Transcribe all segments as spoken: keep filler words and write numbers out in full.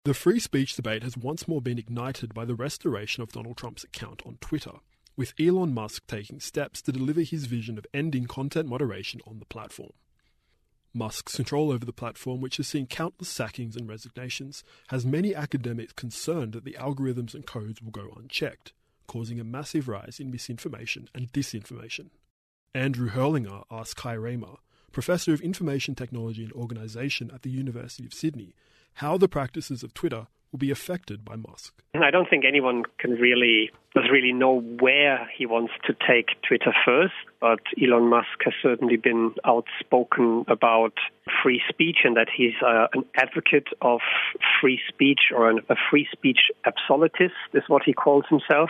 The free speech debate has once more been ignited by the restoration of Donald Trump's account on Twitter, with Elon Musk taking steps to deliver his vision of ending content moderation on the platform. Musk's control over the platform, which has seen countless sackings and resignations, has many academics concerned that the algorithms and codes will go unchecked, causing a massive rise in misinformation and disinformation. Andrew Hurlinger asked Kai Raymer, Professor of Information Technology and Organisation at the University of Sydney, how the practices of Twitter will be affected by Musk. I don't think anyone can really does really know where he wants to take Twitter first, but Elon Musk has certainly been outspoken about free speech and that he's uh, an advocate of free speech, or an, a free speech absolutist is what he calls himself.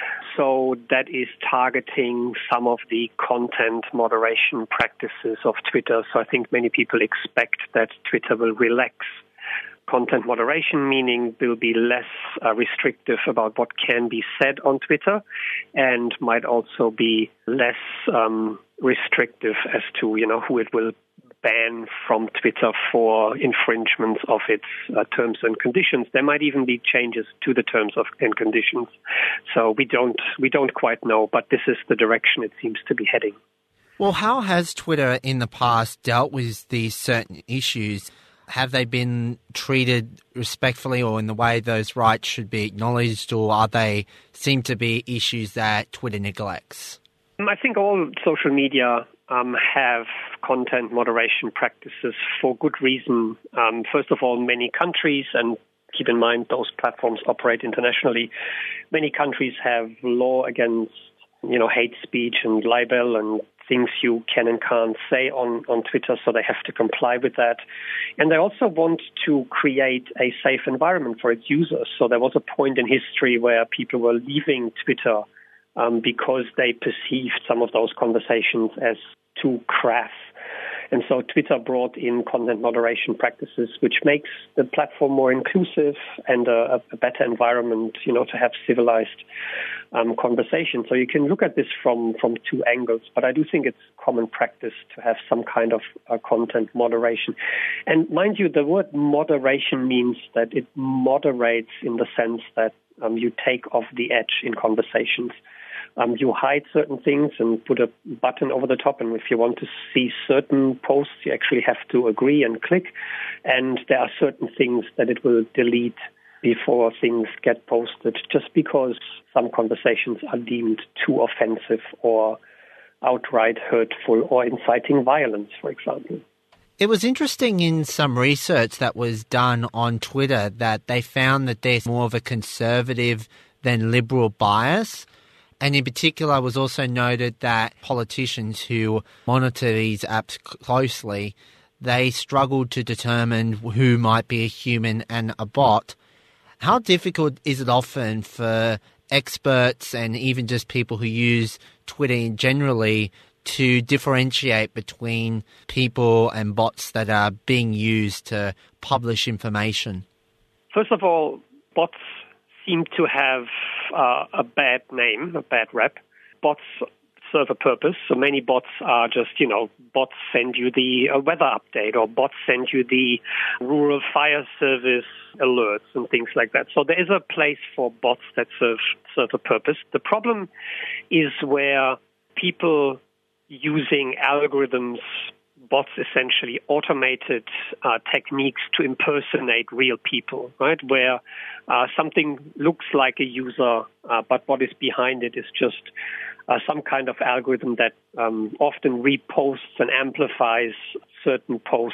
So that is targeting some of the content moderation practices of Twitter. So I think many people expect that Twitter will relax content moderation, meaning will be less uh, restrictive about what can be said on Twitter, and might also be less um, restrictive as to, you know, who it will ban from Twitter for infringements of its uh, terms and conditions. There might even be changes to the terms of and conditions. So we don't we don't quite know, but this is the direction it seems to be heading. Well, how has Twitter in the past dealt with these certain issues? Have they been treated respectfully or in the way those rights should be acknowledged, or are they seem to be issues that Twitter neglects? I think all social media um, have content moderation practices for good reason. Um, first of all, many countries, and keep in mind those platforms operate internationally, many countries have law against, you know, hate speech and libel and things you can and can't say on, on Twitter, so they have to comply with that. And they also want to create a safe environment for its users. So there was a point in history where people were leaving Twitter um, because they perceived some of those conversations as too crass. And so Twitter brought in content moderation practices, which makes the platform more inclusive and a, a better environment, you know, to have civilized um, conversation. So you can look at this from, from two angles, but I do think it's common practice to have some kind of uh, content moderation. And mind you, the word moderation means that it moderates in the sense that um, you take off the edge in conversations. Um, you hide certain things and put a button over the top, and if you want to see certain posts, you actually have to agree and click. And there are certain things that it will delete before things get posted, just because some conversations are deemed too offensive or outright hurtful or inciting violence, for example. It was interesting in some research that was done on Twitter that they found that there's more of a conservative than liberal bias. And in particular, it was also noted that politicians who monitor these apps closely, they struggled to determine who might be a human and a bot. How difficult is it often for experts and even just people who use Twitter generally to differentiate between people and bots that are being used to publish information? First of all, bots seem to have uh, a bad name, a bad rep. Bots serve a purpose. So many bots are just, you know, bots send you the uh, weather update, or bots send you the rural fire service alerts and things like that. So there is a place for bots that serve, serve a purpose. The problem is where people using algorithms, bots essentially automated uh, techniques to impersonate real people, right? Where uh, something looks like a user, uh, but what is behind it is just uh, some kind of algorithm that um, often reposts and amplifies certain posts,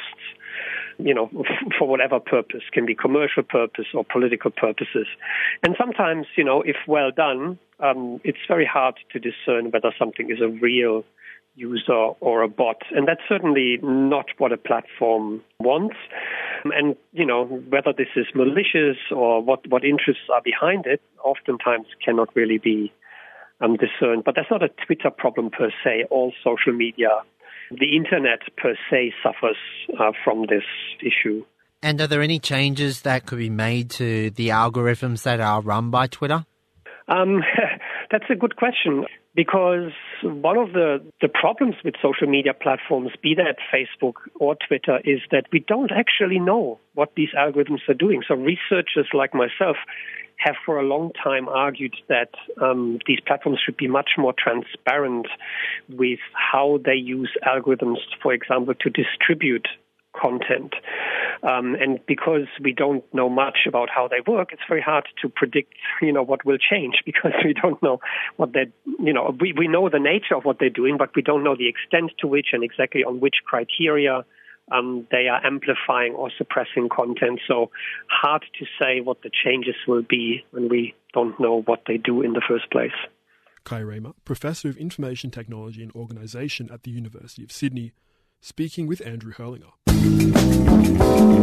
you know, for whatever purpose, can be commercial purpose or political purposes. And sometimes, you know, if well done, um, it's very hard to discern whether something is a real user or a bot. And that's certainly not what a platform wants. And, you know, whether this is malicious or what, what interests are behind it, oftentimes cannot really be um, discerned. But that's not a Twitter problem per se. All social media, the internet per se, suffers uh, from this issue. And are there any changes that could be made to the algorithms that are run by Twitter? Um, that's a good question, because one of the, the problems with social media platforms, be that Facebook or Twitter, is that we don't actually know what these algorithms are doing. So researchers like myself have for a long time argued that um, these platforms should be much more transparent with how they use algorithms, for example, to distribute content. Um, and because we don't know much about how they work, it's very hard to predict, you know, what will change, because we don't know what they, you know, we, we know the nature of what they're doing, but we don't know the extent to which and exactly on which criteria um, they are amplifying or suppressing content. So hard to say what the changes will be when we don't know what they do in the first place. Kai Raymer, Professor of Information Technology and Organisation at the University of Sydney, speaking with Andrew Hurlinger.